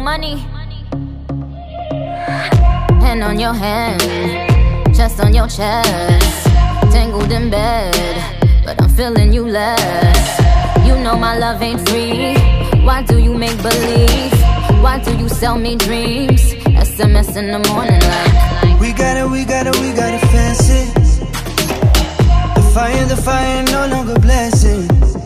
money. Hand on your hand, chest on your chest, tangled in bed, but I'm feeling you less. You know my love ain't free. Why do you make believe? Why do you sell me dreams? SMS in the morning like we got it fancy. The fire no longer blessing.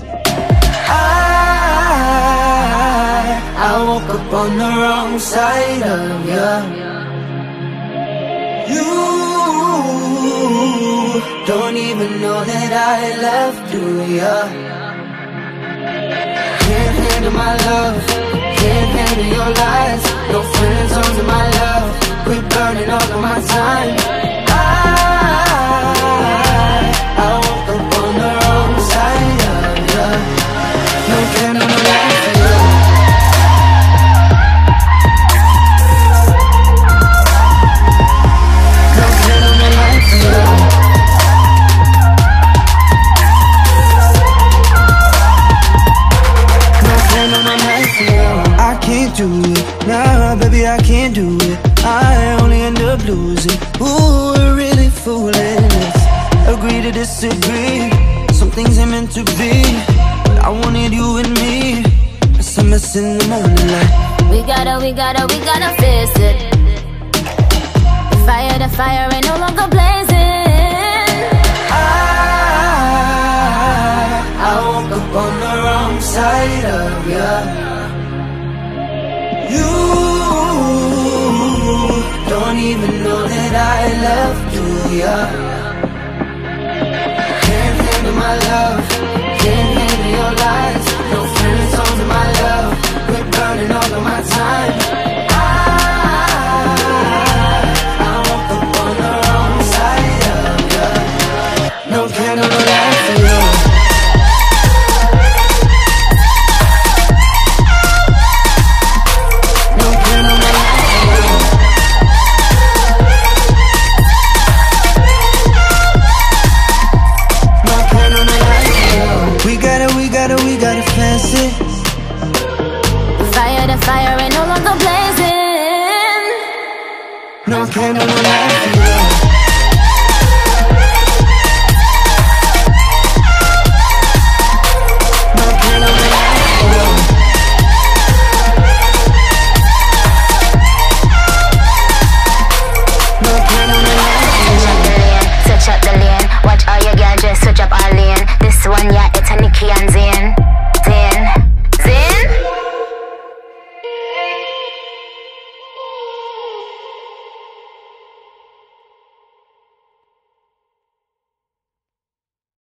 I woke up on the wrong side of ya. You don't even know that I left, do ya? Can't handle my love, can't handle your lies. No friends under my love, quit burning all of my time. I woke up on the wrong side of ya. No candle, no light for you. No candle, no light for you. No candle, no light for you. I can't do it, nah baby I can't do it. I only end up losing. Ooh, we're really fooling. Agree to disagree. Some things ain't meant to be, but I wanted you and me. SMS in the morning like we gotta face it. The fire ain't no longer blazing. I woke up on the wrong side of ya. You don't even know that I left, do ya? Can't handle my love, can't handle your lies. No friends under my love, quit burning all of my time. I woke up on the wrong side of ya. No candle, no light for you. No candle, no light for you. No candle, no light for you. We got it fancy. The fire ain't no longer blazing. No candle, no light for you. No candle, no light for you. No candle, no light for you. Switch up the lane, watch all your girls just switch up our lane. This one, yeah, it's a Nicky and